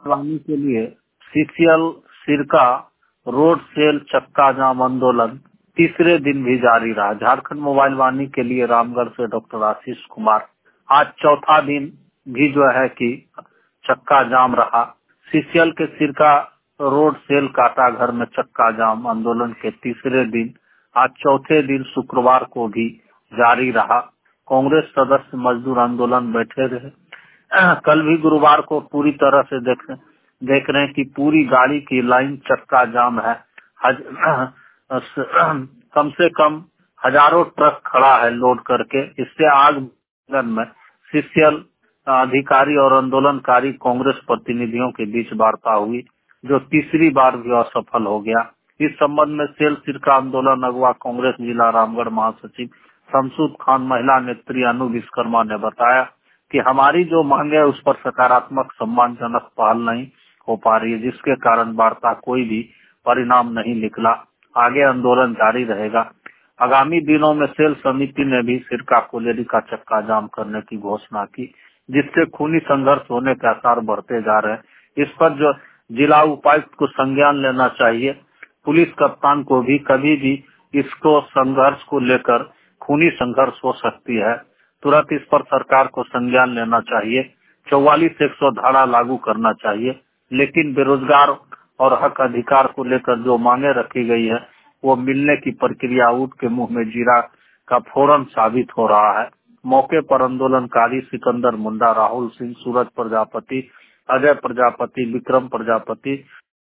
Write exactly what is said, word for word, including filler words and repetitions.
वानी के लिए सीसीएल सिरका रोड सेल चक्का जाम आंदोलन तीसरे दिन भी जारी रहा। झारखंड मोबाइल वानी के लिए रामगढ़ से डॉक्टर आशीष कुमार आज चौथा दिन भी जो है कि चक्का जाम रहा। सीसीएल के सिरका रोड सेल काटा घर में चक्का जाम आंदोलन के तीसरे दिन आज चौथे दिन शुक्रवार को भी जारी रहा। कांग्रेस सदस्य मजदूर आंदोलन बैठे रहे। कल भी गुरुवार को पूरी तरह से देख देख रहे हैं कि पूरी गाड़ी की लाइन चक्का जाम है। हज, कम से कम हजारों ट्रक खड़ा है लोड करके। इससे आग में सीसीएल अधिकारी और आंदोलनकारी कांग्रेस प्रतिनिधियों के बीच वार्ता हुई, जो तीसरी बार भी असफल हो गया। इस संबंध में सेल सिरका आंदोलन अगवा कांग्रेस जिला रामगढ़ महासचिव शमसूद खान महिला नेत्री अनु विश्वकर्मा ने बताया कि हमारी जो मांग है उस पर सकारात्मक सम्मानजनक पहल नहीं हो पा रही है, जिसके कारण वार्ता कोई भी परिणाम नहीं निकला। आगे आंदोलन जारी रहेगा। आगामी दिनों में सेल समिति ने भी सिरका कोलेरी का चक्का जाम करने की घोषणा की, जिससे खूनी संघर्ष होने के आसार बढ़ते जा रहे हैं। इस पर जो जिला उपायुक्त को संज्ञान लेना चाहिए। पुलिस कप्तान को भी कभी भी इसको संघर्ष को लेकर खूनी संघर्ष हो सकती है, तुरंत इस पर सरकार को संज्ञान लेना चाहिए। चौवालीस एक सौ धारा लागू करना चाहिए, लेकिन बेरोजगार और हक अधिकार को लेकर जो मांगे रखी गई है वो मिलने की प्रक्रिया ऊँट के मुंह में जीरा का फौरन साबित हो रहा है। मौके पर आंदोलनकारी सिकंदर मुंडा, राहुल सिंह, सूरज प्रजापति, अजय प्रजापति, विक्रम प्रजापति,